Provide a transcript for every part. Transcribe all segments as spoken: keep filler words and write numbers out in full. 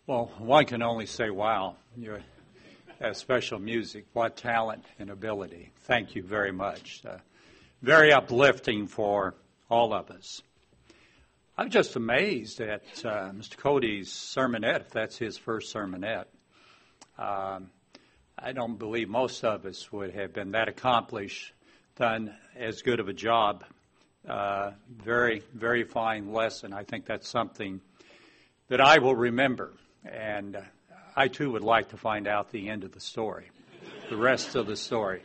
Well, one can only say, wow, you have special music. What talent and ability. Thank you very much. Uh, very uplifting for all of us. I'm just amazed at uh, Mister Cody's sermonette, if that's his first sermonette. Um, I don't believe most of us would have been that accomplished, done as good of a job. Uh, very, very fine lesson. I think that's something that I will remember. And I, too, would like to find out the end of the story, the rest of the story.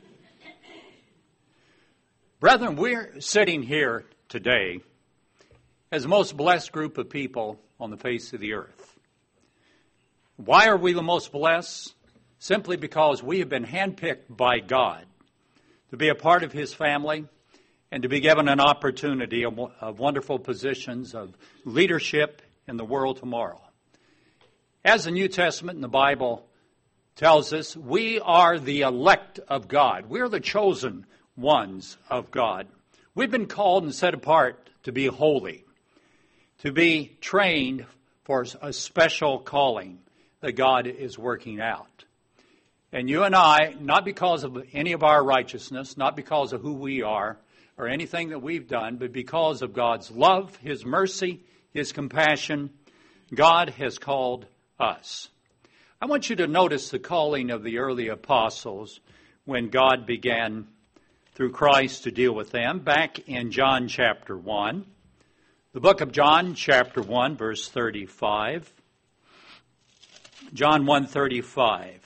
Brethren, we're sitting here today as the most blessed group of people on the face of the earth. Why are we the most blessed? Simply because we have been handpicked by God to be a part of His family and to be given an opportunity of, of wonderful positions of leadership in the world tomorrow. As the New Testament and the Bible tells us, we are the elect of God. We're the chosen ones of God. We've been called and set apart to be holy, to be trained for a special calling that God is working out. And you and I, not because of any of our righteousness, not because of who we are or anything that we've done, but because of God's love, His mercy, His compassion, God has called us. I want you to notice the calling of the early apostles when God began through Christ to deal with them. Back in John chapter one, the book of John chapter one, verse thirty-five. John one thirty-five.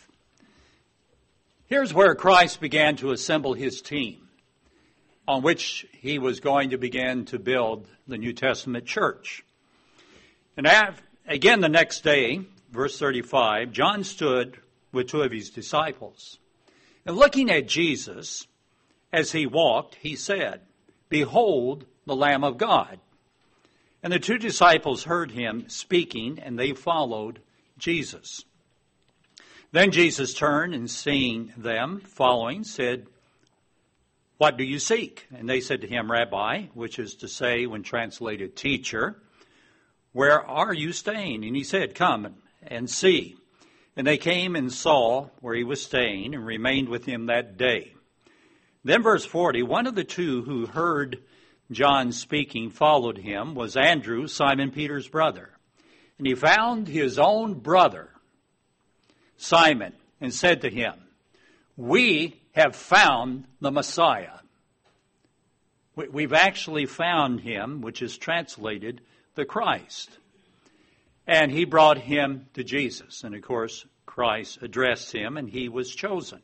Here's where Christ began to assemble His team, on which He was going to begin to build the New Testament church. And again the next day, verse thirty-five, John stood with two of his disciples. And looking at Jesus as He walked, he said, "Behold the Lamb of God." And the two disciples heard Him speaking, and they followed Jesus. Then Jesus turned and seeing them following, said, "What do you seek?" And they said to Him, "Rabbi," which is to say, when translated, teacher, "where are you staying?" And He said, "Come and see." And they came and saw where He was staying and remained with Him that day. Then verse forty, one of the two who heard John speaking followed Him was Andrew, Simon Peter's brother. And he found his own brother, Simon, and said to him, "We have found the Messiah." We've actually found Him, which is translated the Christ. And he brought him to Jesus. And of course, Christ addressed him, and he was chosen.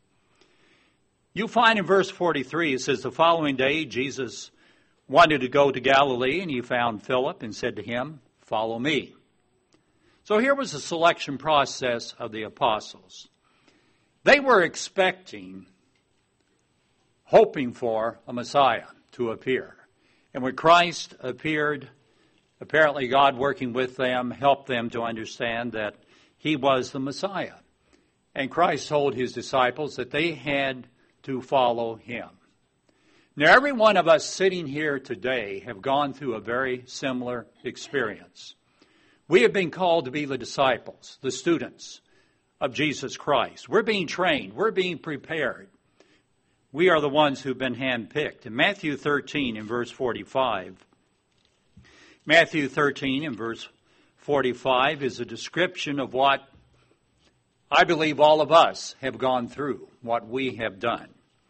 You find in verse forty-three, it says, the following day, Jesus wanted to go to Galilee, and He found Philip and said to him, "Follow me." So here was the selection process of the apostles. They were expecting, hoping for a Messiah to appear. And when Christ appeared, apparently God, working with them, helped them to understand that He was the Messiah. And Christ told His disciples that they had to follow Him. Now, every one of us sitting here today have gone through a very similar experience. We have been called to be the disciples, the students of Jesus Christ. We're being trained. We're being prepared. We are the ones who've been handpicked. In Matthew thirteen, in verse forty-five, Matthew thirteen, in verse forty-five, is a description of what I believe all of us have gone through, what we have done.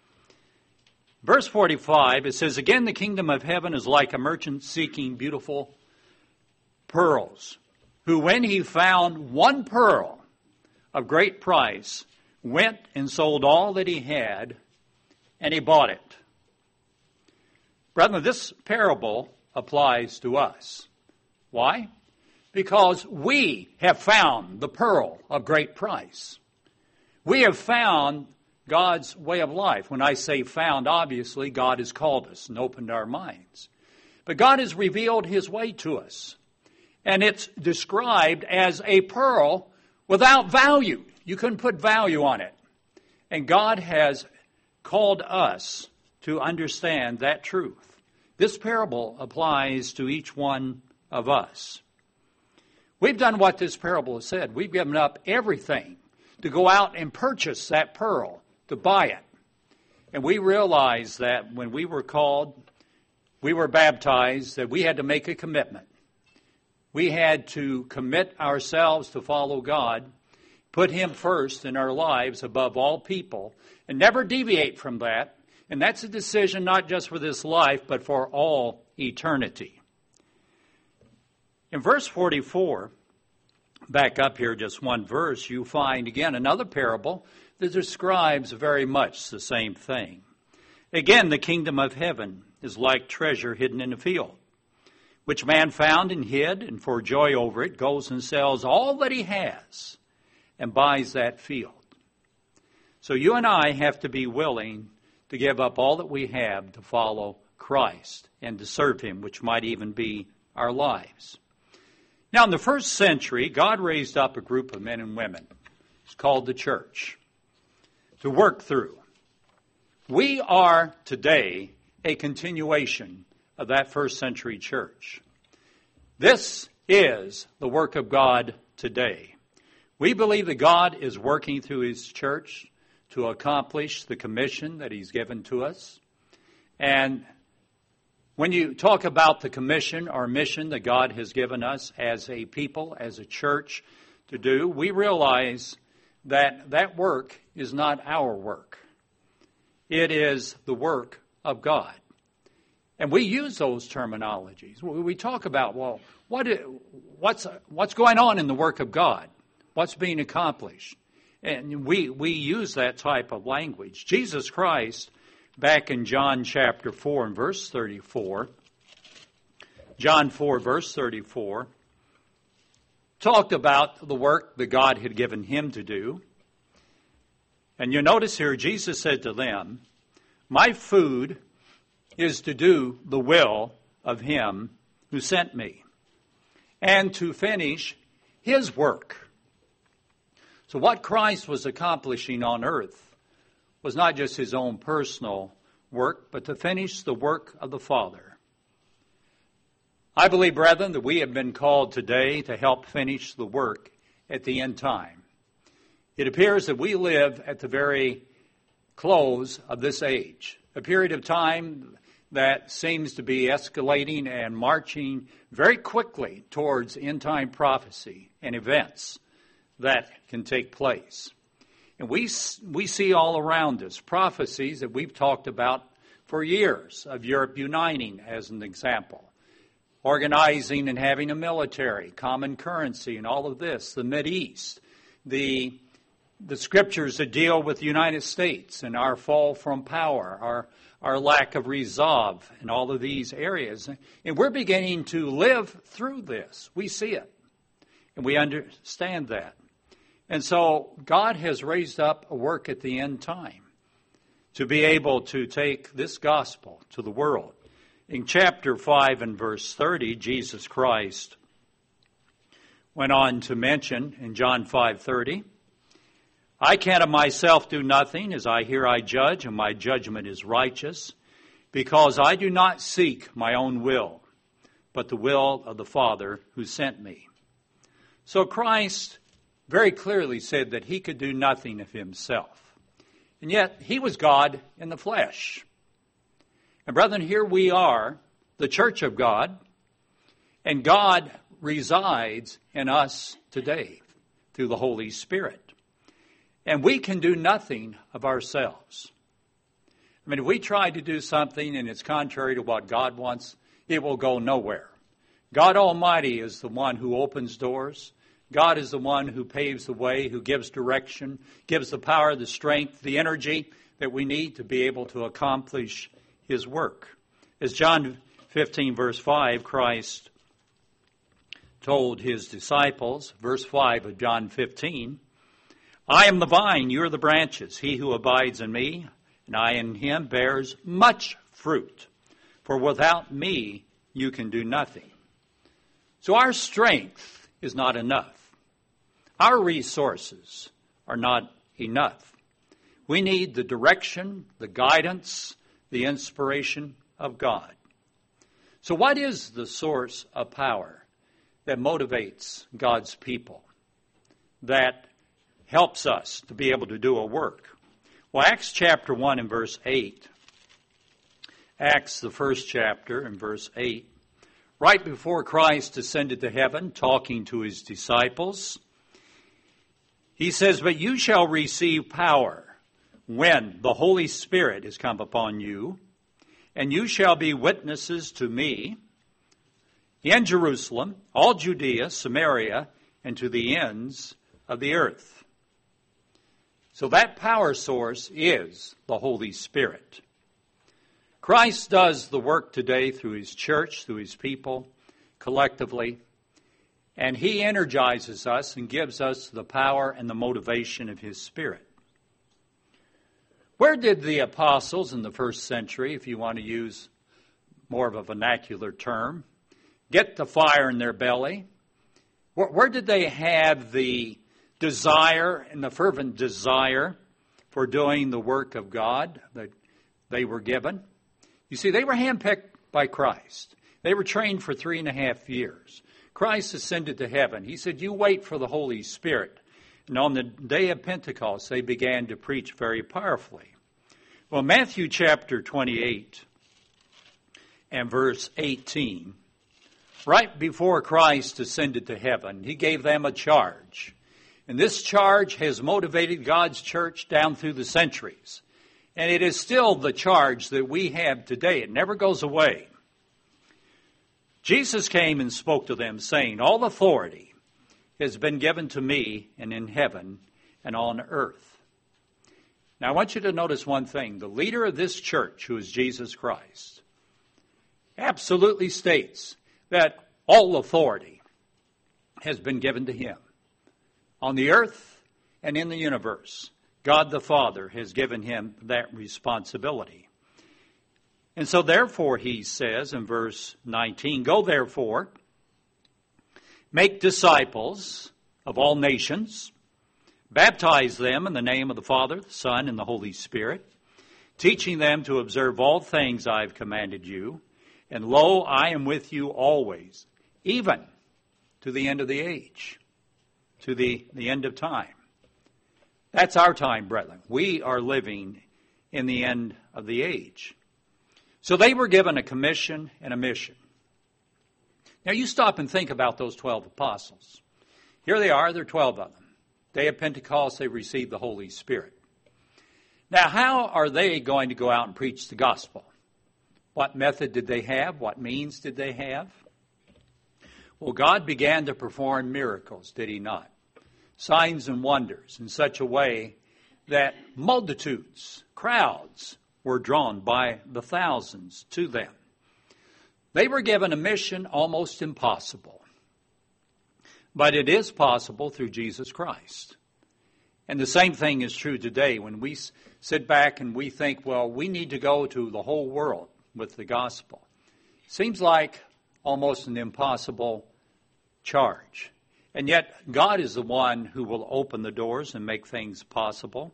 Verse forty-five, it says, "Again, the kingdom of heaven is like a merchant seeking beautiful pearls, who when he found one pearl of great price, went and sold all that he had, and he bought it." Brethren, this parable applies to us. Why? Because we have found the pearl of great price. We have found God's way of life. When I say found, obviously, God has called us and opened our minds. But God has revealed His way to us. And it's described as a pearl without value. You couldn't put value on it. And God has called us to understand that truth. This parable applies to each one of us. We've done what this parable has said. We've given up everything to go out and purchase that pearl, to buy it. And we realized that when we were called, we were baptized, that we had to make a commitment. We had to commit ourselves to follow God, put Him first in our lives above all people, and never deviate from that. And that's a decision not just for this life, but for all eternity. In verse forty-four, back up here just one verse, you find again another parable that describes very much the same thing. Again, the kingdom of heaven is like treasure hidden in a field, which man found and hid, and for joy over it goes and sells all that he has and buys that field. So you and I have to be willing to give up all that we have to follow Christ and to serve Him, which might even be our lives. Now, in the first century, God raised up a group of men and women. It's called the church, to work through. We are today a continuation of that first century church. This is the work of God today. We believe that God is working through His church to accomplish the commission that He's given to us. And when you talk about the commission or mission that God has given us as a people, as a church to do, we realize that that work is not our work. It is the work of God. And we use those terminologies. We talk about, well, what is, what's, what's going on in the work of God? What's being accomplished? And we, we use that type of language. Jesus Christ, back in John chapter four and verse thirty-four, John four verse thirty-four, talked about the work that God had given Him to do. And you notice here, Jesus said to them, my food is to do the will of Him who sent me, and to finish His work. So what Christ was accomplishing on earth was not just His own personal work, but to finish the work of the Father. I believe, brethren, that we have been called today to help finish the work at the end time. It appears that we live at the very close of this age, a period of time that seems to be escalating and marching very quickly towards end-time prophecy and events that can take place. And we we see all around us prophecies that we've talked about for years, of Europe uniting as an example, organizing and having a military, common currency, and all of this, the Mideast, the the scriptures that deal with the United States and our fall from power, our our lack of resolve in all of these areas. And we're beginning to live through this. We see it, and we understand that. And so God has raised up a work at the end time to be able to take this gospel to the world. In chapter five and verse thirty, Jesus Christ went on to mention in John five thirty, I can of myself do nothing, as I hear I judge, and my judgment is righteous, because I do not seek my own will, but the will of the Father who sent me. So Christ very clearly said that He could do nothing of Himself. And yet, He was God in the flesh. And brethren, here we are, the church of God, and God resides in us today through the Holy Spirit. And we can do nothing of ourselves. I mean, if we try to do something and it's contrary to what God wants, it will go nowhere. God Almighty is the one who opens doors. God is the one who paves the way, who gives direction, gives the power, the strength, the energy that we need to be able to accomplish His work. As John fifteen, verse five, Christ told His disciples, verse five of John fifteen, I am the vine, you are the branches. He who abides in me, and I in him, bears much fruit. For without me, you can do nothing. So our strength is not enough. Our resources are not enough. We need the direction, the guidance, the inspiration of God. So what is the source of power that motivates God's people, that helps us to be able to do a work. Well, Acts chapter one and verse eight, Acts the first chapter and verse eight, right before Christ ascended to heaven, talking to his disciples, he says, "But you shall receive power when the Holy Spirit is come upon you, and you shall be witnesses to me in Jerusalem, all Judea, Samaria, and to the ends of the earth." So that power source is the Holy Spirit. Christ does the work today through his church, through his people, collectively, and he energizes us and gives us the power and the motivation of his Spirit. Where did the apostles in the first century, if you want to use more of a vernacular term, get the fire in their belly? Where, where did they have the desire and the fervent desire for doing the work of God that they were given? You see, they were handpicked by Christ. They were trained for three and a half years. Christ ascended to heaven. He said, "You wait for the Holy Spirit." And on the day of Pentecost, they began to preach very powerfully. Well, Matthew chapter twenty-eight and verse eighteen, right before Christ ascended to heaven, he gave them a charge. And this charge has motivated God's church down through the centuries. And it is still the charge that we have today. It never goes away. Jesus came and spoke to them, saying, "All authority has been given to me and in heaven and on earth." Now I want you to notice one thing. The leader of this church, who is Jesus Christ, absolutely states that all authority has been given to him. On the earth and in the universe, God the Father has given him that responsibility. And so therefore, he says in verse nineteen, "Go therefore, make disciples of all nations, baptize them in the name of the Father, the Son, and the Holy Spirit, teaching them to observe all things I have commanded you. And lo, I am with you always, even to the end of the age," to the, the end of time. That's our time, brethren. We are living in the end of the age. So they were given a commission and a mission. Now you stop and think about those twelve apostles. Here they are, there are twelve of them. Day of Pentecost, they received the Holy Spirit. Now how are they going to go out and preach the gospel? What method did they have? What means did they have? Well, God began to perform miracles, did he not? Signs and wonders in such a way that multitudes, crowds, were drawn by the thousands to them. They were given a mission almost impossible. But it is possible through Jesus Christ. And the same thing is true today when we sit back and we think, well, we need to go to the whole world with the gospel. Seems like almost an impossible charge. And yet God is the one who will open the doors and make things possible.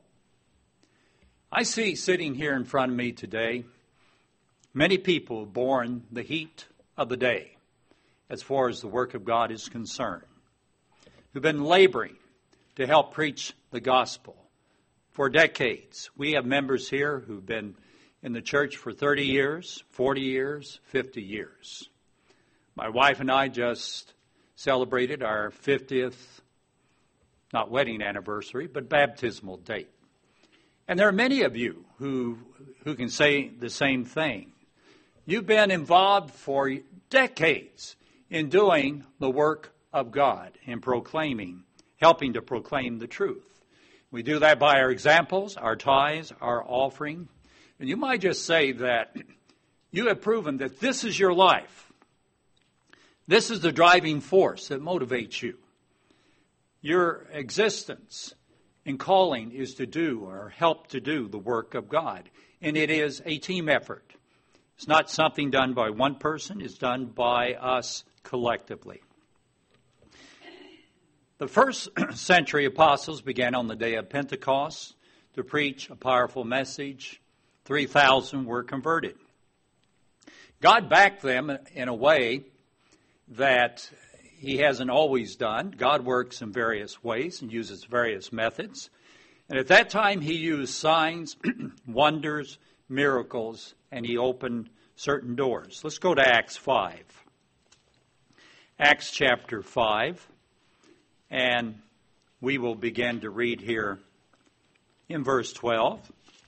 I see sitting here in front of me today many people born the heat of the day as far as the work of God is concerned, who've been laboring to help preach the gospel for decades. We have members here who've been in the church for thirty years, forty years, fifty years. My wife and I just celebrated our fiftieth, not wedding anniversary, but baptismal date. And there are many of you who who can say the same thing. You've been involved for decades in doing the work of God, in proclaiming, helping to proclaim the truth. We do that by our examples, our tithes, our offering. And you might just say that you have proven that this is your life. This is the driving force that motivates you. Your existence and calling is to do or help to do the work of God. And it is a team effort. It's not something done by one person. It's done by us collectively. The first century apostles began on the day of Pentecost to preach a powerful message. three thousand were converted. God backed them in a way that he hasn't always done. God works in various ways and uses various methods. And at that time, he used signs, wonders, miracles, and he opened certain doors. Let's go to Acts five. Acts chapter five. And we will begin to read here in verse twelve.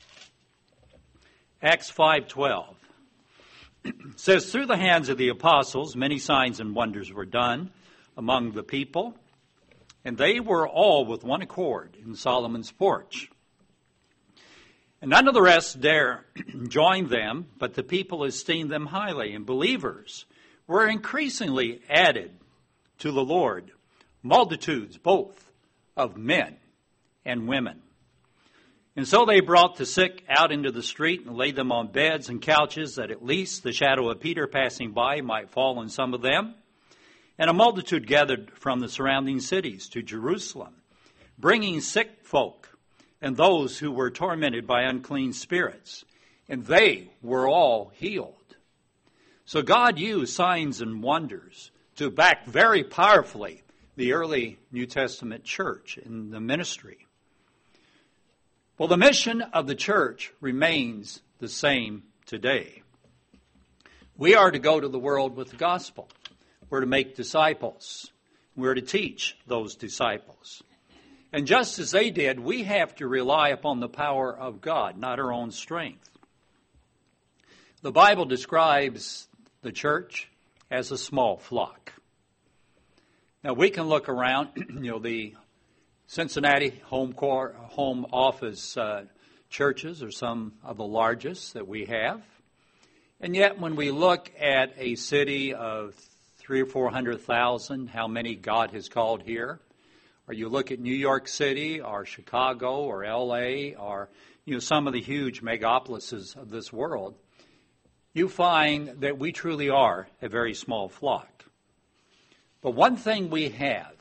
Acts five twelve. It says, through the hands of the apostles, many signs and wonders were done among the people, and they were all with one accord in Solomon's porch. And none of the rest dare join them, but the people esteemed them highly, and believers were increasingly added to the Lord, multitudes both of men and women. And so they brought the sick out into the street and laid them on beds and couches, that at least the shadow of Peter passing by might fall on some of them. And a multitude gathered from the surrounding cities to Jerusalem, bringing sick folk and those who were tormented by unclean spirits. And they were all healed. So God used signs and wonders to back very powerfully the early New Testament church in the ministry. Well, the mission of the church remains the same today. We are to go to the world with the gospel. We're to make disciples. We're to teach those disciples. And just as they did, we have to rely upon the power of God, not our own strength. The Bible describes the church as a small flock. Now, we can look around, you know, the Cincinnati home core, home office uh, churches are some of the largest that we have. And yet when we look at a city of three or four hundred thousand, how many God has called here, or you look at New York City or Chicago or L A or you know some of the huge megapolises of this world, you find that we truly are a very small flock. But one thing we have,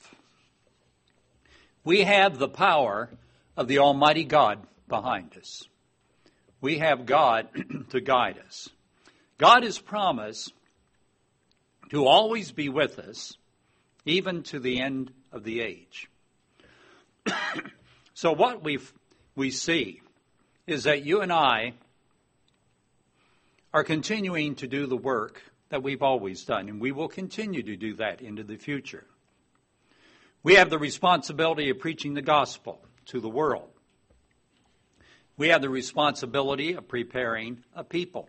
we have the power of the Almighty God behind us. We have God to guide us. God has promised to always be with us, even to the end of the age. So what we we see is that you and I are continuing to do the work that we've always done, and we will continue to do that into the future. We have the responsibility of preaching the gospel to the world. We have the responsibility of preparing a people.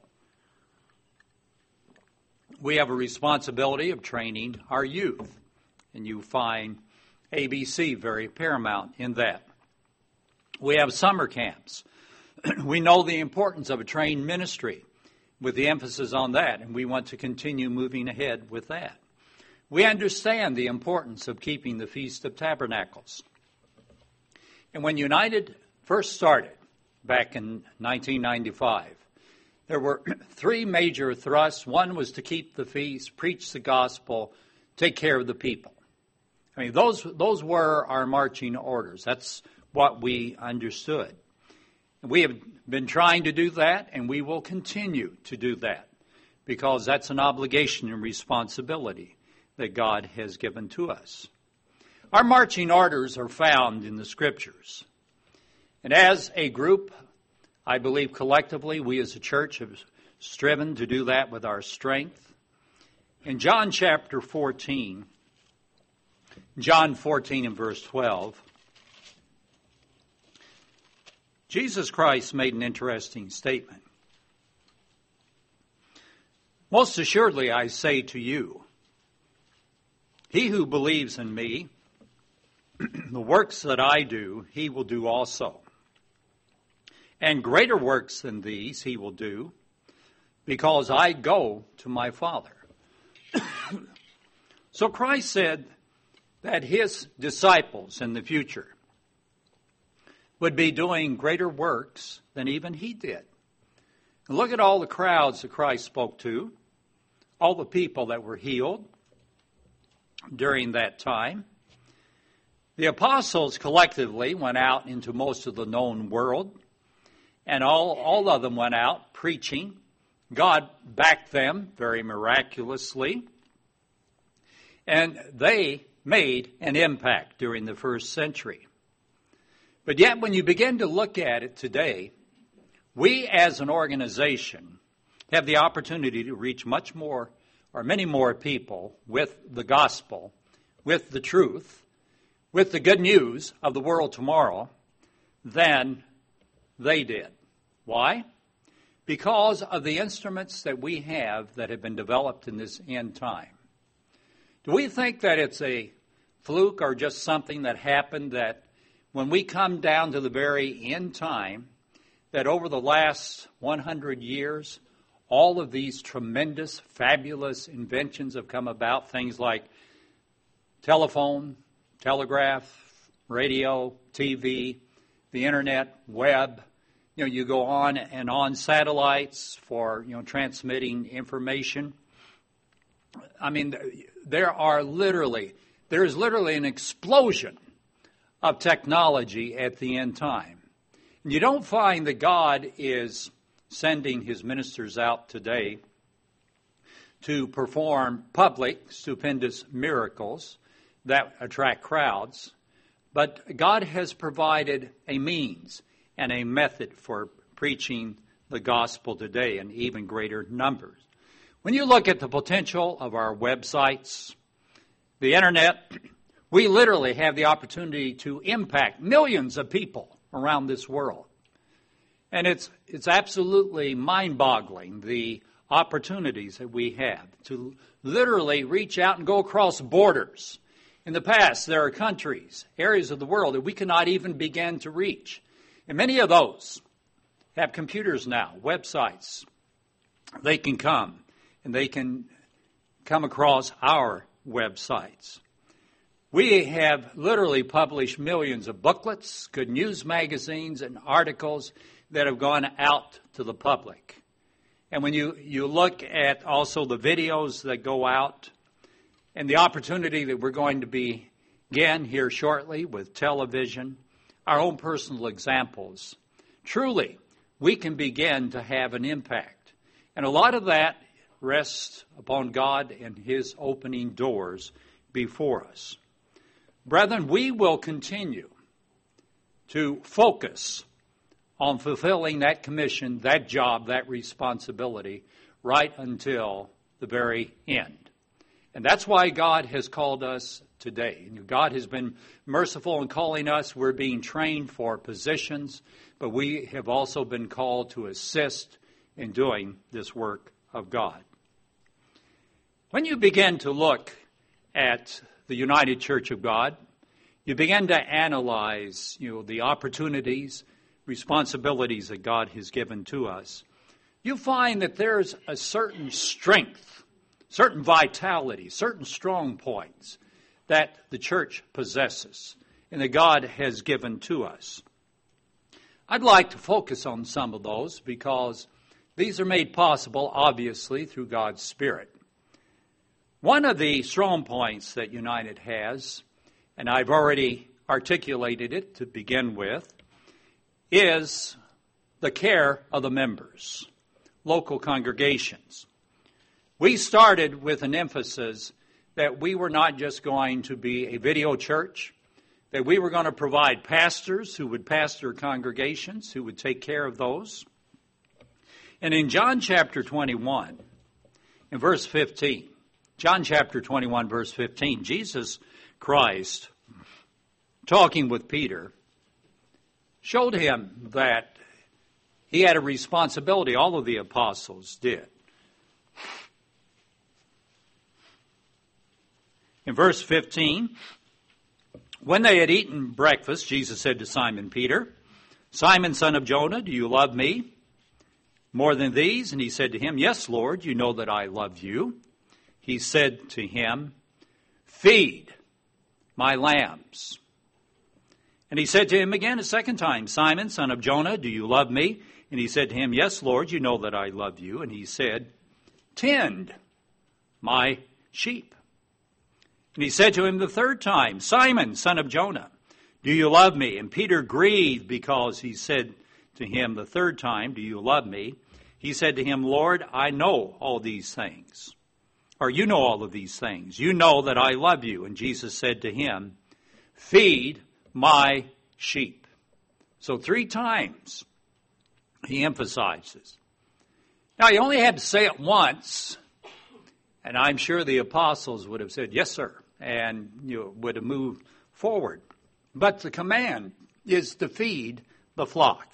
We have a responsibility of training our youth, and you find A B C very paramount in that. We have summer camps. We know the importance of a trained ministry with the emphasis on that, and we want to continue moving ahead with that. We understand the importance of keeping the Feast of Tabernacles. And when United first started back in nineteen ninety-five, there were three major thrusts. One was to keep the feast, preach the gospel, take care of the people. I mean, those those were our marching orders. That's what we understood. We have been trying to do that, and we will continue to do that, because that's an obligation and responsibility that God has given to us. Our marching orders are found in the Scriptures. And as a group, I believe collectively, we as a church have striven to do that with our strength. In John chapter fourteen, John fourteen and verse twelve, Jesus Christ made an interesting statement. Most assuredly, I say to you, he who believes in me, the works that I do, he will do also. And greater works than these he will do, because I go to my Father. So Christ said that his disciples in the future would be doing greater works than even he did. And look at all the crowds that Christ spoke to, all the people that were healed during that time. The apostles collectively went out into most of the known world, and all, all of them went out preaching. God backed them very miraculously. And they made an impact during the first century. But yet when you begin to look at it today, we as an organization have the opportunity to reach much more or many more people with the gospel, with the truth, with the good news of the world tomorrow than they did. Why? Because of the instruments that we have that have been developed in this end time. Do we think that it's a fluke or just something that happened that when we come down to the very end time, that over the last one hundred years, all of these tremendous, fabulous inventions have come about, things like telephone, telegraph, radio, T V, the internet, web. You know, you go on and on, satellites for, you know, transmitting information. I mean, there are literally, there is literally an explosion of technology at the end time. And you don't find that God is sending his ministers out today to perform public, stupendous miracles that attract crowds, but God has provided a means and a method for preaching the gospel today in even greater numbers. When you look at the potential of our websites, the internet, we literally have the opportunity to impact millions of people around this world. And it's it's absolutely mind-boggling, the opportunities that we have to literally reach out and go across borders. In the past, there are countries, areas of the world that we cannot even begin to reach. And many of those have computers now, websites. They can come and they can come across our websites. We have literally published millions of booklets, good news magazines, and articles that have gone out to the public. And when you, you look at also the videos that go out and the opportunity that we're going to begin here shortly with television, our own personal examples, truly we can begin to have an impact. And a lot of that rests upon God and his opening doors before us. Brethren, we will continue to focus on fulfilling that commission, that job, that responsibility, right until the very end. And that's why God has called us today. God has been merciful in calling us. We're being trained for positions, but we have also been called to assist in doing this work of God. When you begin to look at the United Church of God, you begin to analyze, you know, the opportunities, responsibilities that God has given to us. You find that there's a certain strength, certain vitality, certain strong points that the church possesses and that God has given to us. I'd like to focus on some of those because these are made possible, obviously, through God's Spirit. One of the strong points that United has, and I've already articulated it to begin with, is the care of the members, local congregations. We started with an emphasis that we were not just going to be a video church, that we were going to provide pastors who would pastor congregations, who would take care of those. And in John chapter twenty-one, in verse fifteen, John chapter twenty-one, verse fifteen, Jesus Christ, talking with Peter, showed him that he had a responsibility. All of the apostles did. In verse fifteen, when they had eaten breakfast, Jesus said to Simon Peter, Simon, son of Jonah, do you love me more than these? And he said to him, yes, Lord, you know that I love you. He said to him, feed my lambs. And he said to him again a second time, Simon, son of Jonah, do you love me? And he said to him, yes, Lord, you know that I love you. And he said, tend my sheep. And he said to him the third time, Simon, son of Jonah, do you love me? And Peter grieved because he said to him the third time, do you love me? He said to him, Lord, I know all these things. or you know all of these things. You know that I love you. And Jesus said to him, feed my sheep. So three times he emphasizes. Now, he only had to say it once, and I'm sure the apostles would have said, yes, sir, and you know, would have moved forward. But the command is to feed the flock.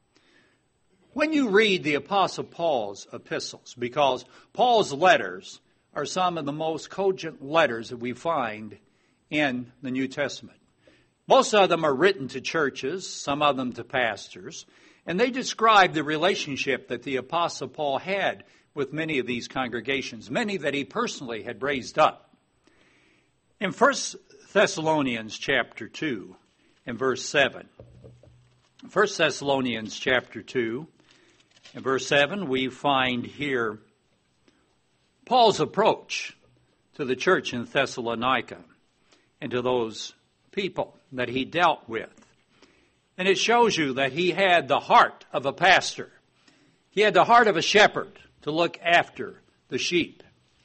When you read the Apostle Paul's epistles, because Paul's letters are some of the most cogent letters that we find in the New Testament. Most of them are written to churches, some of them to pastors, and they describe the relationship that the Apostle Paul had with many of these congregations, many that he personally had raised up. In First Thessalonians chapter two and verse seven, First Thessalonians chapter two and verse seven, we find here Paul's approach to the church in Thessalonica and to those people that he dealt with. And it shows you that he had the heart of a pastor. He had the heart of a shepherd to look after the sheep.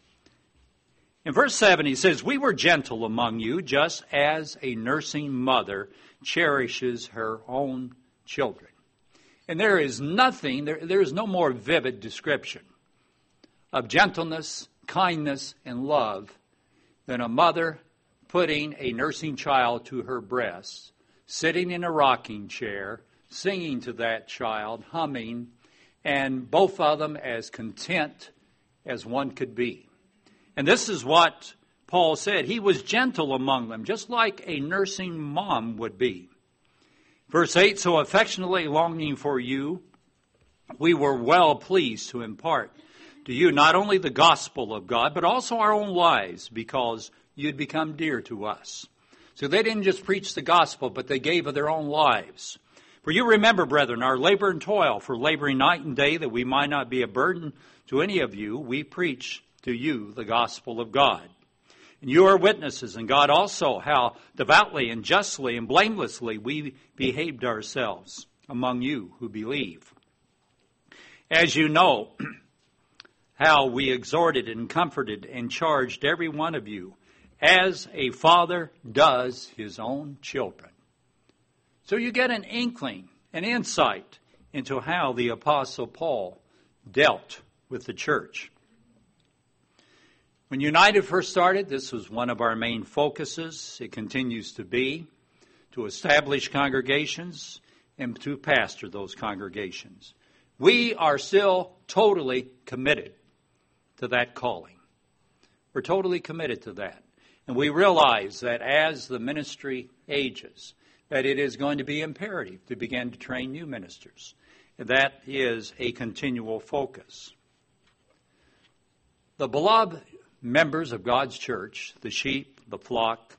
In verse seven, he says, we were gentle among you, just as a nursing mother cherishes her own children. And there is nothing, there, there is no more vivid description of gentleness, kindness, and love than a mother putting a nursing child to her breast, sitting in a rocking chair, singing to that child, humming, and both of them as content as one could be. And this is what Paul said. He was gentle among them, just like a nursing mom would be. Verse eight, so affectionately longing for you, we were well pleased to impart to you not only the gospel of God, but also our own lives, because you'd become dear to us. So they didn't just preach the gospel, but they gave of their own lives. For you remember, brethren, our labor and toil, for laboring night and day, that we might not be a burden to any of you, we preach to you the gospel of God. And you are witnesses, and God also, how devoutly and justly and blamelessly we behaved ourselves among you who believe. As you know, how we exhorted and comforted and charged every one of you, as a father does his own children. So you get an inkling, an insight into how the Apostle Paul dealt with the church. When United first started, this was one of our main focuses. It continues to be to establish congregations and to pastor those congregations. We are still totally committed to that calling. We're totally committed to that. And we realize that as the ministry ages, that it is going to be imperative to begin to train new ministers. That is a continual focus. The beloved members of God's church, the sheep, the flock,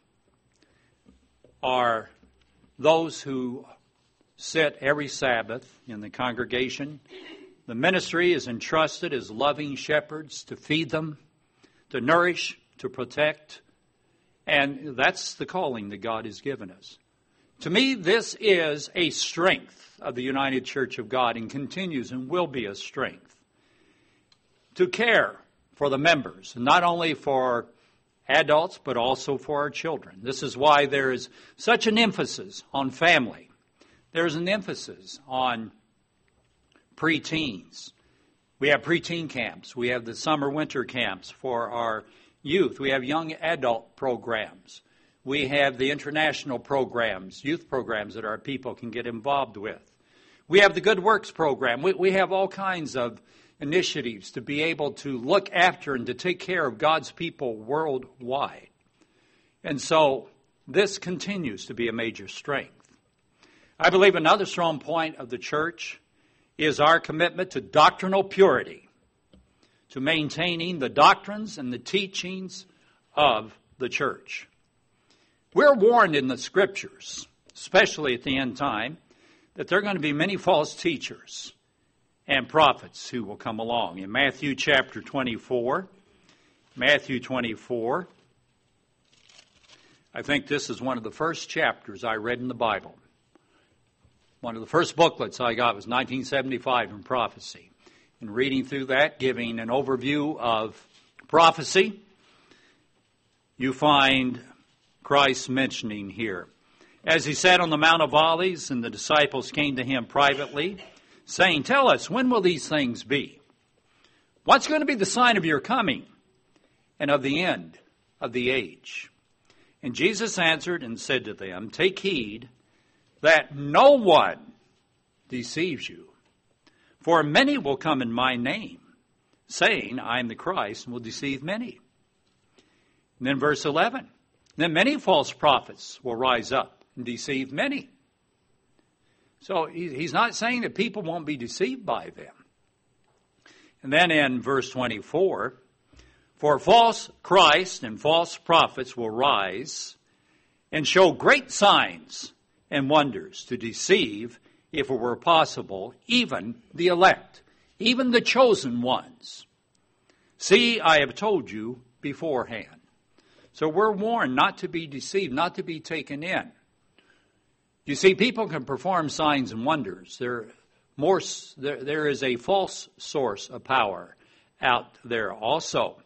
are those who sit every Sabbath in the congregation. The ministry is entrusted as loving shepherds to feed them, to nourish, to protect. And that's the calling that God has given us. To me, this is a strength of the United Church of God and continues and will be a strength. To care for the members, not only for adults, but also for our children. This is why there is such an emphasis on family. There's an emphasis on preteens. We have preteen camps. We have the summer-winter camps for our youth. We have young adult programs. We have the international programs, youth programs that our people can get involved with. We have the Good Works program. We, we have all kinds of initiatives to be able to look after and to take care of God's people worldwide. And so this continues to be a major strength. I believe another strong point of the church is our commitment to doctrinal purity, to maintaining the doctrines and the teachings of the church. We're warned in the Scriptures, especially at the end time, that there are going to be many false teachers and prophets who will come along. In Matthew chapter twenty-four, Matthew twenty-four, I think this is one of the first chapters I read in the Bible. One of the first booklets I got was nineteen seventy-five in prophecy. And reading through that, giving an overview of Prophecy, you find Christ mentioning here. As he sat on the Mount of Olives, and the disciples came to him privately, saying, "Tell us, when will these things be? What's going to be the sign of your coming and of the end of the age?" And Jesus answered and said to them, "Take heed that no one deceives you. For many will come in my name, saying, I am the Christ, and will deceive many." And then verse eleven, "Then many false prophets will rise up and deceive many." So he's not saying that people won't be deceived by them. And then in verse twenty-four, "For false Christ and false prophets will rise and show great signs and wonders to deceive, if it were possible, even the elect, even the chosen ones. See, I have told you beforehand." So we're warned not to be deceived, not to be taken in. You see, people can perform signs and wonders. There, more, there, there is a false source of power out there also.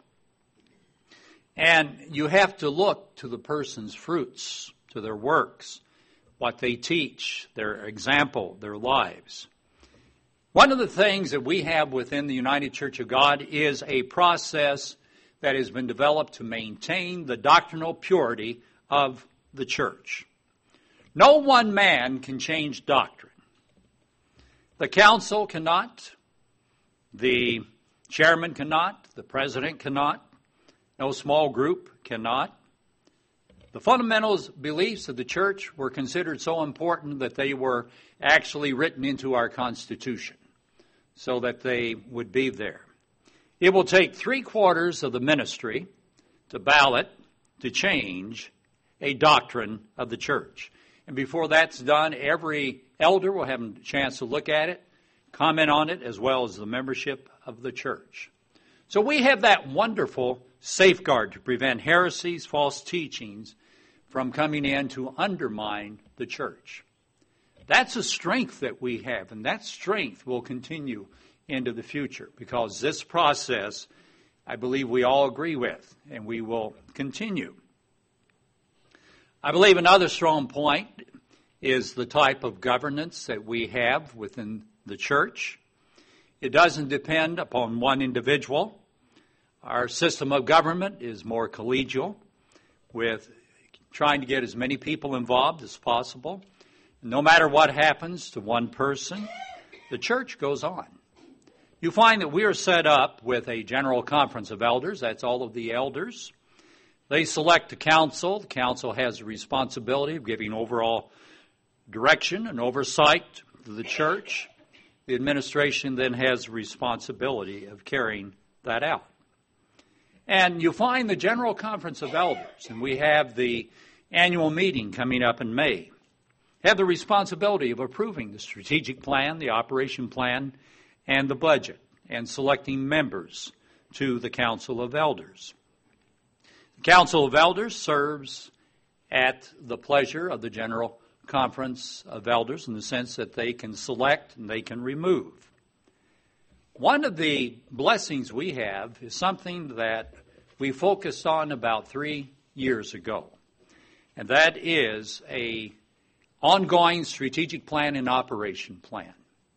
And you have to look to the person's fruits, to their works, what they teach, their example, their lives. One of the things that we have within the United Church of God is a process that has been developed to maintain the doctrinal purity of the church. No one man can change doctrine. The council cannot, the chairman cannot, the president cannot, no small group cannot. The fundamentals beliefs of the church were considered so important that they were actually written into our Constitution so that they would be there. It will take three quarters of the ministry to ballot to change a doctrine of the church. And before that's done, every elder will have a chance to look at it, comment on it, as well as the membership of the church. So we have that wonderful safeguard to prevent heresies, false teachings from coming in to undermine the church. That's a strength that we have, and that strength will continue into the future because this process, I believe we all agree with, and we will continue. I believe another strong point is the type of governance that we have within the church. It doesn't depend upon one individual. Our system of government is more collegial, with trying to get as many people involved as possible. No matter what happens to one person, the church goes on. You find that we are set up with a general conference of elders. That's all of the elders. They select a council. The council has the responsibility of giving overall direction and oversight to the church. The administration then has the responsibility of carrying that out. And you find the General Conference of Elders, and we have the annual meeting coming up in May, have the responsibility of approving the strategic plan, the operation plan, and the budget, and selecting members to the Council of Elders. The Council of Elders serves at the pleasure of the General Conference of Elders in the sense that they can select and they can remove. One of the blessings we have is something that we focused on about three years ago, and that is a ongoing strategic plan and operation plan.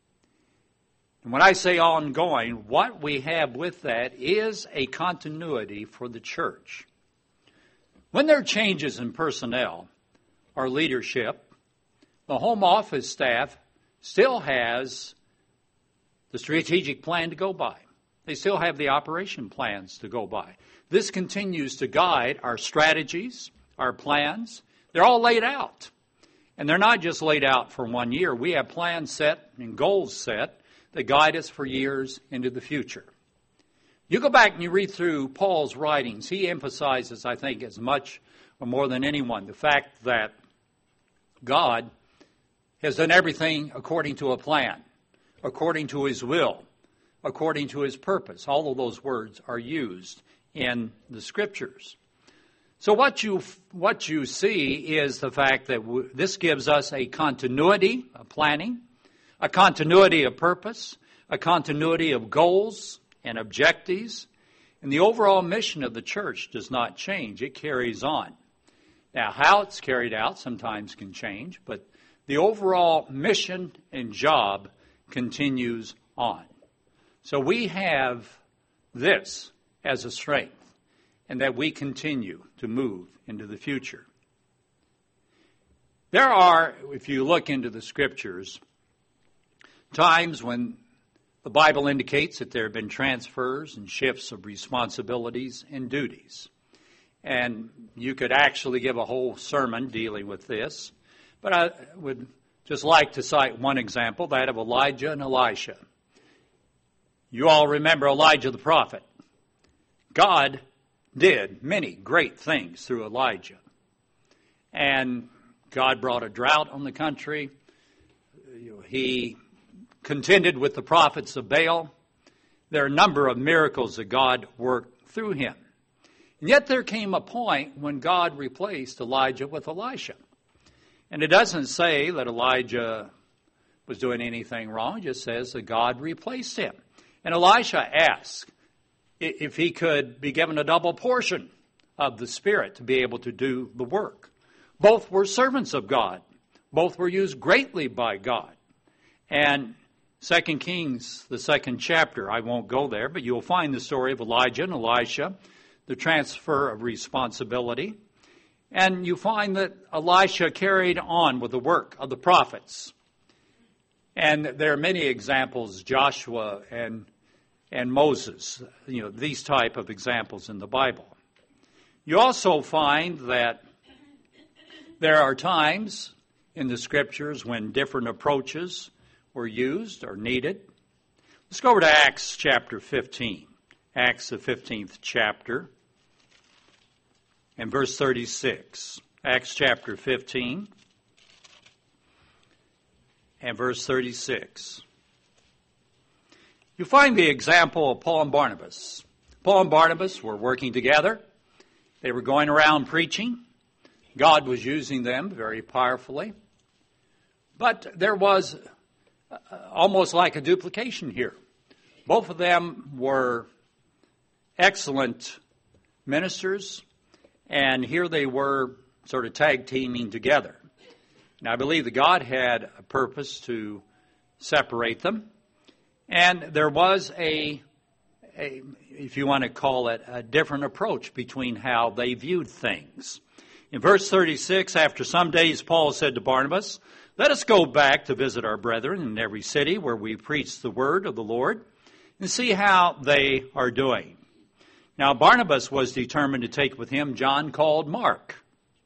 And when I say ongoing, what we have with that is a continuity for the church. When there are changes in personnel or leadership, the home office staff still has the strategic plan to go by. They still have the operation plans to go by. This continues to guide our strategies, our plans. They're all laid out. And they're not just laid out for one year. We have plans set and goals set that guide us for years into the future. You go back and you read through Paul's writings. He emphasizes, I think, as much or more than anyone, the fact that God has done everything according to a plan, according to his will, according to his purpose. All of those words are used in the Scriptures. So what you what you see is the fact that w- this gives us a continuity of planning, a continuity of purpose, a continuity of goals and objectives, And the overall mission of the church does not change. It carries on. Now, how it's carried out sometimes can change, but the overall mission and job continues on. So we have this as a strength, and that we continue to move into the future. There are, if you look into the Scriptures, times when the Bible indicates that there have been transfers and shifts of responsibilities and duties. And you could actually give a whole sermon dealing with this. But I would just like to cite one example, that of Elijah and Elisha. You all remember Elijah the prophet. God did many great things through Elijah. And God brought a drought on the country. He contended with the prophets of Baal. There are a number of miracles that God worked through him. And yet there came a point when God replaced Elijah with Elisha. And it doesn't say that Elijah was doing anything wrong. It just says that God replaced him. And Elisha asked if he could be given a double portion of the Spirit to be able to do the work. Both were servants of God. Both were used greatly by God. And Second Kings, the second chapter, I won't go there, but you'll find the story of Elijah and Elisha, the transfer of responsibility. And you find that Elisha carried on with the work of the prophets. And there are many examples, Joshua and and Moses, you know, these type of examples in the Bible. You also find that there are times in the Scriptures when different approaches were used or needed. Let's go over to Acts chapter fifteen. Acts the fifteenth chapter and verse thirty-six. Acts chapter fifteen and verse thirty-six. You find the example of Paul and Barnabas. Paul and Barnabas were working together. They were going around preaching. God was using them very powerfully. But there was almost like a duplication here. Both of them were excellent ministers, and here they were sort of tag teaming together. And I believe that God had a purpose to separate them. And there was a, a, if you want to call it, a different approach between how they viewed things. In verse thirty-six, after some days, Paul said to Barnabas, "Let us go back to visit our brethren in every city where we preach the word of the Lord and see how they are doing." Now, Barnabas was determined to take with him John called Mark.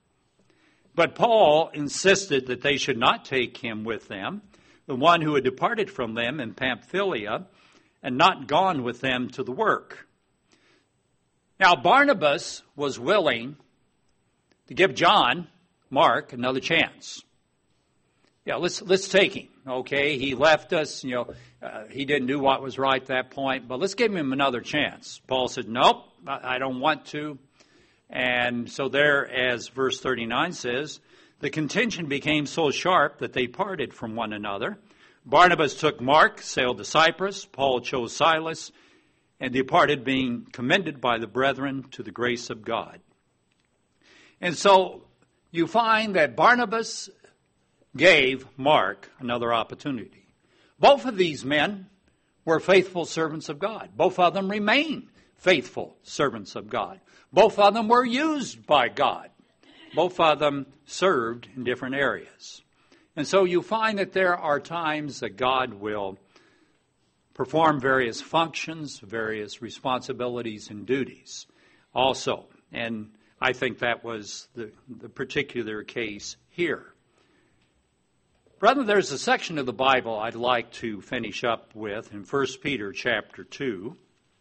But Paul insisted that they should not take him with them, the one who had departed from them in Pamphylia and not gone with them to the work. Now, Barnabas was willing to give John, Mark, another chance. Yeah, let's let's take him. Okay, he left us. You know, uh, he didn't do what was right at that point. But let's give him another chance. Paul said, "Nope, I, I don't want to." And so there, as verse thirty-nine says, the contention became so sharp that they parted from one another. Barnabas took Mark, sailed to Cyprus. Paul chose Silas, and departed, being commended by the brethren to the grace of God. And so you find that Barnabas gave Mark another opportunity. Both of these men were faithful servants of God. Both of them remain faithful servants of God. Both of them were used by God. Both of them served in different areas. And so you find that there are times that God will perform various functions, various responsibilities and duties also. And I think that was the, the particular case here. Brethren, there's a section of the Bible I'd like to finish up with in First Peter chapter two.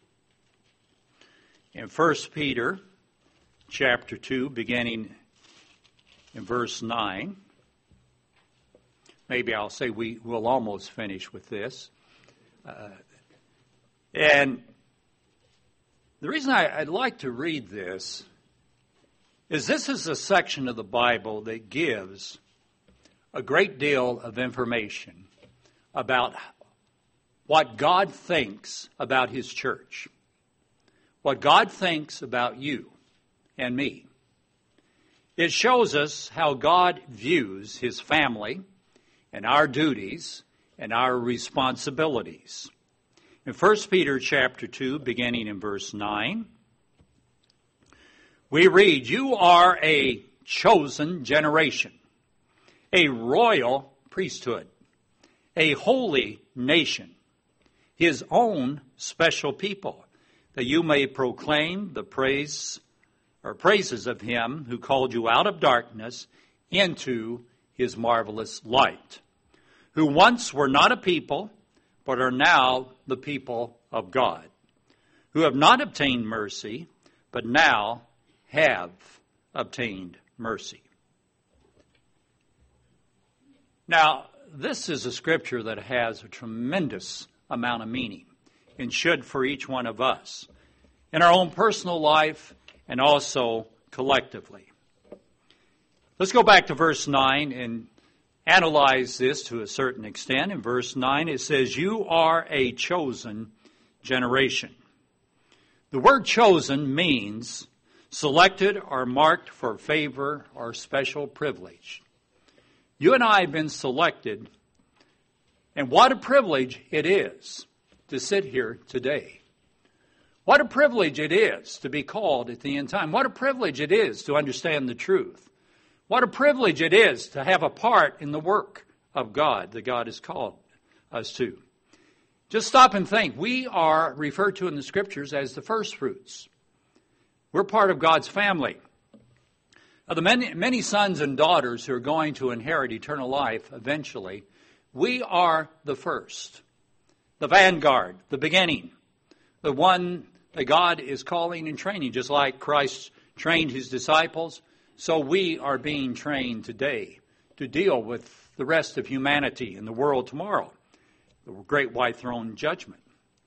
In First Peter chapter two, beginning in verse nine. Maybe I'll say we will almost finish with this. Uh, and the reason I, I'd like to read this is this is a section of the Bible that gives a great deal of information about what God thinks about His church, what God thinks about you and me. It shows us how God views his family and our duties and our responsibilities. In First Peter chapter two, beginning in verse nine, we read, "You are a chosen generation, a royal priesthood, a holy nation, his own special people, that you may proclaim the praise or praises of him who called you out of darkness into his marvelous light, who once were not a people, but are now the people of God, who have not obtained mercy, but now have obtained mercy." Now, this is a scripture that has a tremendous amount of meaning and should for each one of us in our own personal life and also collectively. Let's go back to verse nine and analyze this to a certain extent. In verse nine it says, "You are a chosen generation." The word chosen means selected or marked for favor or special privilege. You and I have been selected, and what a privilege it is to sit here today. What a privilege it is to be called at the end time. What a privilege it is to understand the truth. What a privilege it is to have a part in the work of God that God has called us to. Just stop and think. We are referred to in the Scriptures as the first fruits. We're part of God's family. Of the many, many sons and daughters who are going to inherit eternal life eventually, we are the first, the vanguard, the beginning, the one that God is calling and training. Just like Christ trained his disciples, so we are being trained today to deal with the rest of humanity and the world tomorrow, the great white throne judgment.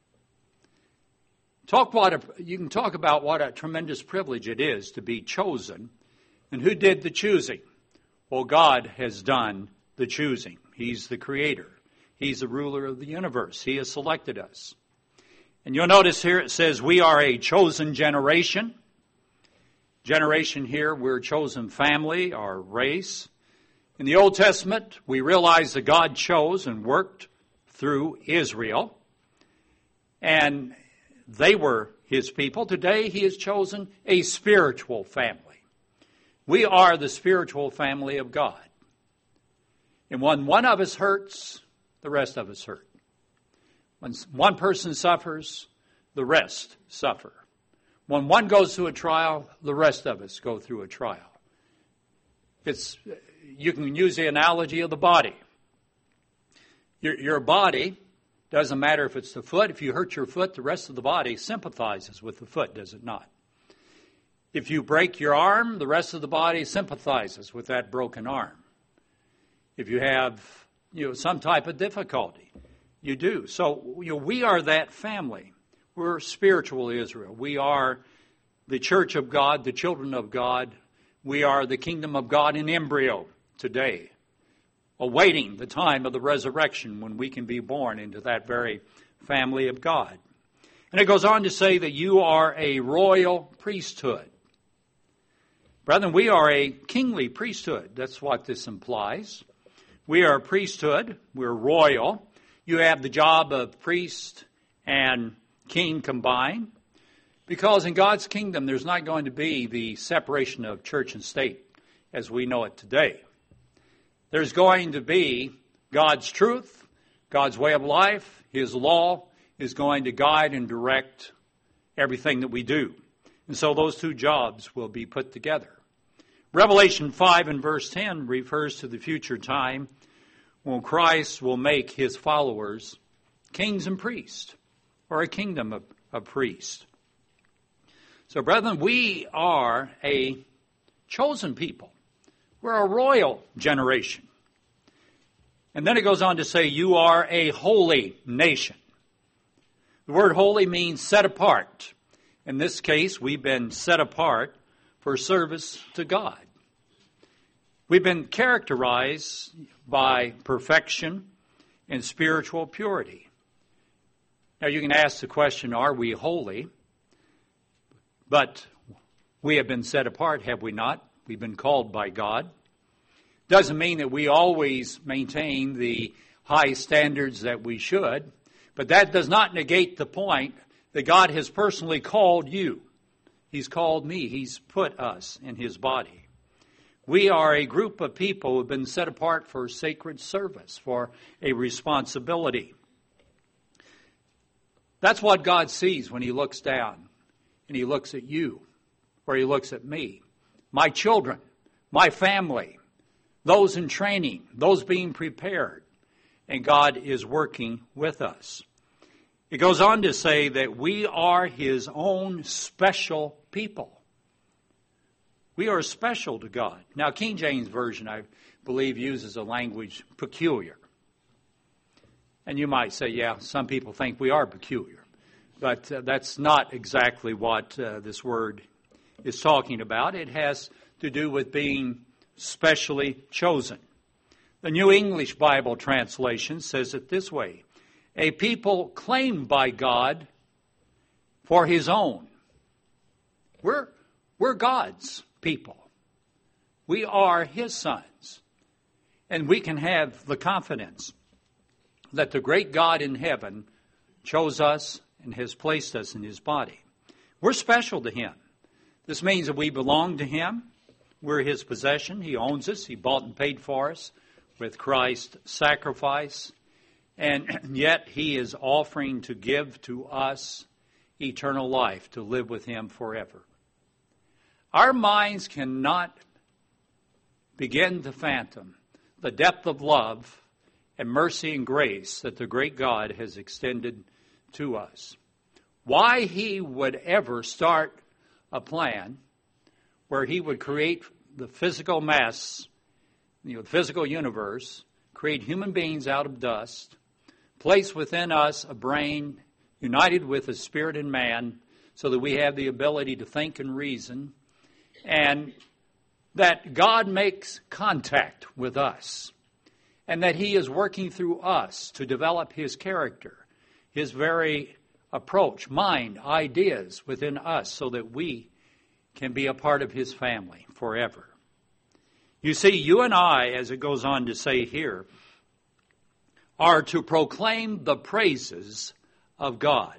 Talk what a, you can talk about what a tremendous privilege it is to be chosen. And who did the choosing? Well, God has done the choosing. He's the creator. He's the ruler of the universe. He has selected us. And you'll notice here it says we are a chosen generation. Generation here, we're a chosen family, our race. In the Old Testament, we realize that God chose and worked through Israel. And they were his people. Today, he has chosen a spiritual family. We are the spiritual family of God. And when one of us hurts, the rest of us hurt. When one person suffers, the rest suffer. When one goes through a trial, the rest of us go through a trial. It's, you can use the analogy of the body. Your, your body, doesn't matter if it's the foot. If you hurt your foot, the rest of the body sympathizes with the foot, does it not? If you break your arm, the rest of the body sympathizes with that broken arm. If you have, you know, some type of difficulty, you do. So, you know, we are that family. We're spiritual Israel. We are the church of God, the children of God. We are the kingdom of God in embryo today, awaiting the time of the resurrection when we can be born into that very family of God. And it goes on to say that you are a royal priesthood. Brethren, we are a kingly priesthood. That's what this implies. We are a priesthood. We're royal. You have the job of priest and king combined. Because in God's kingdom, there's not going to be the separation of church and state as we know it today. There's going to be God's truth, God's way of life. His law is going to guide and direct everything that we do. And so those two jobs will be put together. Revelation five and verse ten refers to the future time when Christ will make his followers kings and priests, or a kingdom of, of priests. So, brethren, we are a chosen people. We're a royal generation. And then it goes on to say, you are a holy nation. The word holy means set apart. In this case, we've been set apart for service to God. We've been characterized by perfection and spiritual purity. Now, you can ask the question, are we holy? But we have been set apart, have we not? We've been called by God. Doesn't mean that we always maintain the high standards that we should, but that does not negate the point that God has personally called you. He's called me. He's put us in His body. We are a group of people who have been set apart for sacred service, for a responsibility. That's what God sees when He looks down and He looks at you, or He looks at me, my children, my family, those in training, those being prepared, and God is working with us. It goes on to say that we are His own special people. We are special to God. Now, King James Version, I believe, uses a language peculiar. And you might say, yeah, some people think we are peculiar. But uh, that's not exactly what uh, this word is talking about. It has to do with being specially chosen. The New English Bible translation says it this way: a people claimed by God for His own. We're, we're God's people. We are His sons. And we can have the confidence that the great God in heaven chose us and has placed us in His body. We're special to Him. This means that we belong to Him. We're His possession. He owns us. He bought and paid for us with Christ's sacrifice. And yet He is offering to give to us eternal life, to live with Him forever. Our minds cannot begin to fathom the depth of love and mercy and grace that the great God has extended to us. Why He would ever start a plan where He would create the physical mass, you know, the physical universe, create human beings out of dust, place within us a brain united with a spirit in man so that we have the ability to think and reason, and that God makes contact with us, and that He is working through us to develop His character, His very approach, mind, ideas within us so that we can be a part of His family forever. You see, you and I, as it goes on to say here, are to proclaim the praises of God,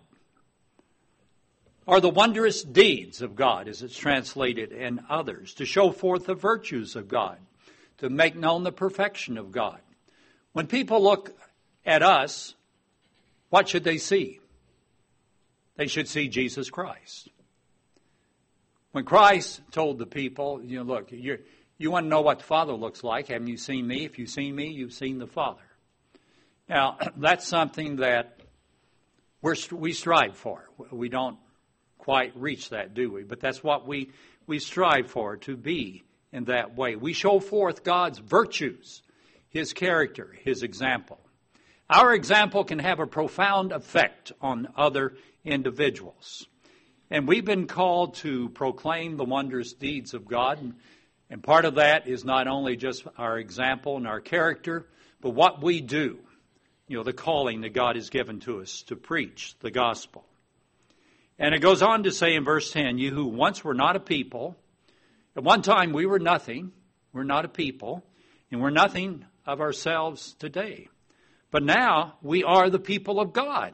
or the wondrous deeds of God, as it's translated in others, to show forth the virtues of God, to make known the perfection of God. When people look at us, what should they see? They should see Jesus Christ. When Christ told the people, you know, look, you're, you want to know what the Father looks like. Haven't you seen me? If you've seen me, you've seen the Father. Now, that's something that we're, we strive for. We don't quite reach that, do we? But that's what we, we strive for, to be in that way. We show forth God's virtues, His character, His example. Our example can have a profound effect on other individuals. And we've been called to proclaim the wondrous deeds of God. And part of that is not only just our example and our character, but what we do. You know, the calling that God has given to us to preach the gospel. And it goes on to say in verse ten, you who once were not a people, at one time we were nothing, we're not a people, and we're nothing of ourselves today. But now we are the people of God.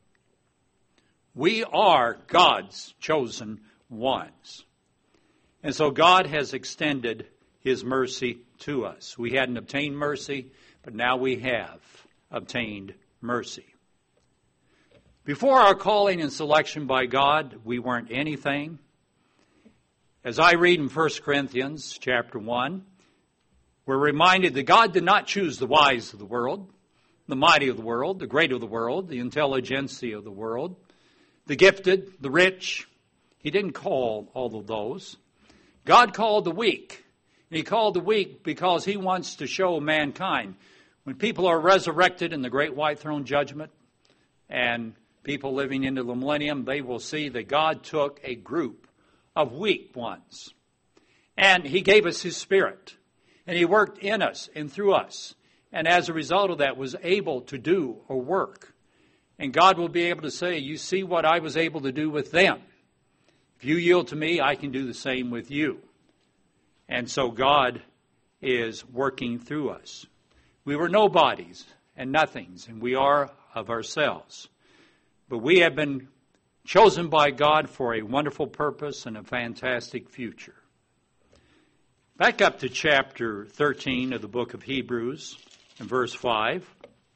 We are God's chosen ones. And so God has extended His mercy to us. We hadn't obtained mercy, but now we have obtained mercy. Before our calling and selection by God, we weren't anything. As I read in First Corinthians chapter one, we're reminded that God did not choose the wise of the world, the mighty of the world, the great of the world, the intelligentsia of the world, the gifted, the rich. He didn't call all of those. God called the weak. And He called the weak because He wants to show mankind, when people are resurrected in the great white throne judgment and people living into the millennium, they will see that God took a group of weak ones. And He gave us His Spirit. And He worked in us and through us. And as a result of that, was able to do a work. And God will be able to say, you see what I was able to do with them. If If you yield to me, I can do the same with you. And so God is working through us. We were nobodies and nothings, and we are of ourselves. But we have been chosen by God for a wonderful purpose and a fantastic future. Back up to chapter thirteen of the book of Hebrews, and verse five.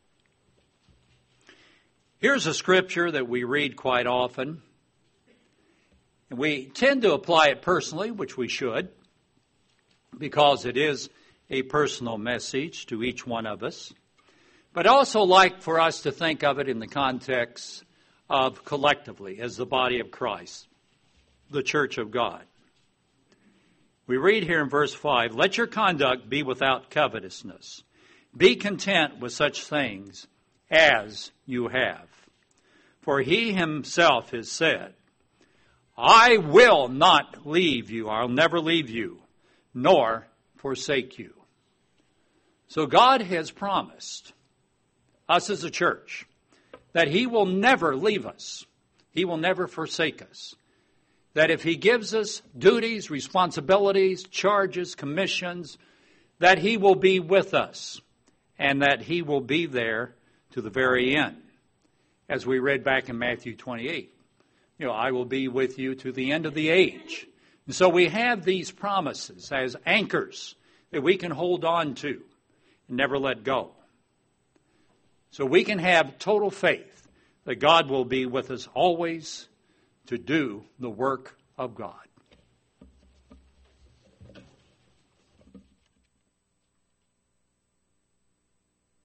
Here's a scripture that we read quite often. And we tend to apply it personally, which we should, because it is a personal message to each one of us. But I also like for us to think of it in the context of collectively as the body of Christ, the church of God. We read here in verse five, "Let your conduct be without covetousness. Be content with such things as you have. For he himself has said, I will not leave you, I'll never leave you, nor forsake you." So God has promised us as a church that he will never leave us. He will never forsake us. That if he gives us duties, responsibilities, charges, commissions, that he will be with us and that he will be there to the very end. As we read back in Matthew twenty-eight, you know, I will be with you to the end of the age. And so we have these promises as anchors that we can hold on to and never let go. So we can have total faith that God will be with us always to do the work of God.